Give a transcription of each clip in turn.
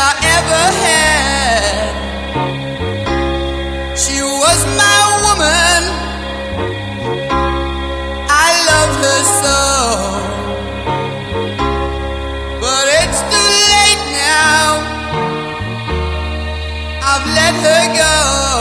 I ever had. She was my woman, I loved her so. But it's too late now, I've let her go.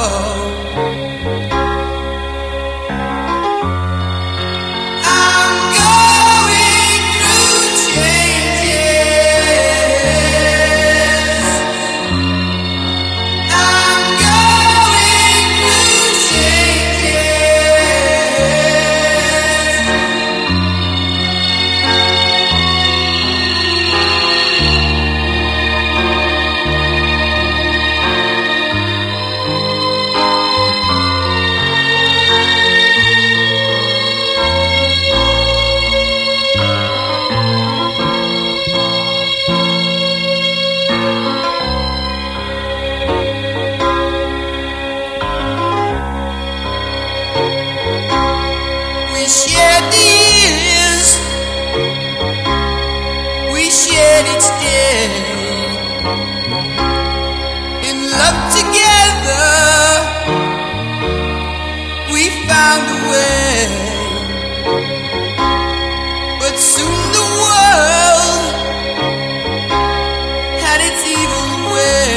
We shared the years, we shared each day, in love together, we found a way. But soon the world had its evil way.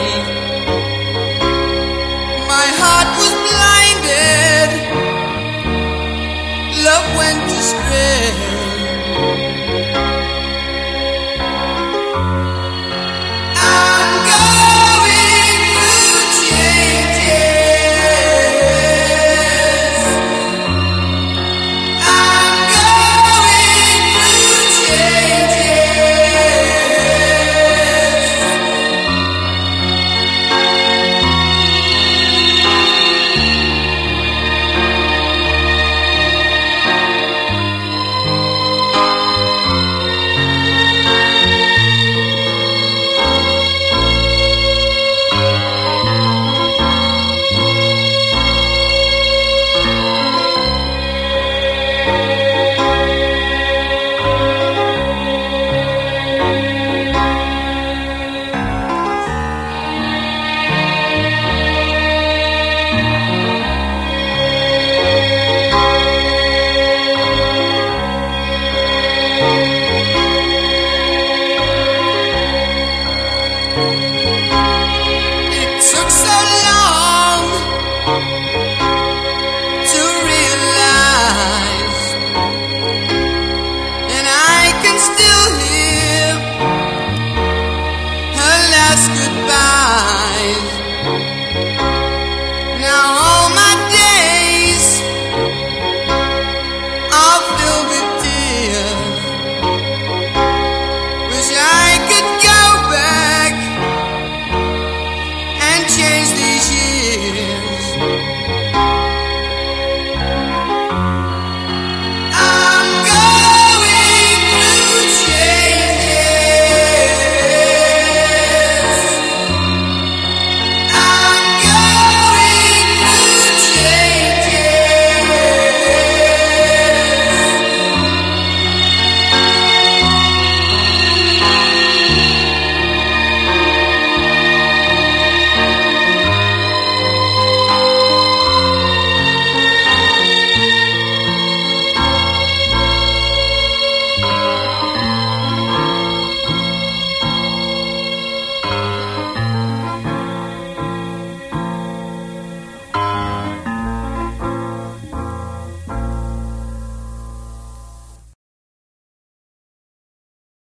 My heart was blinded, love went astray.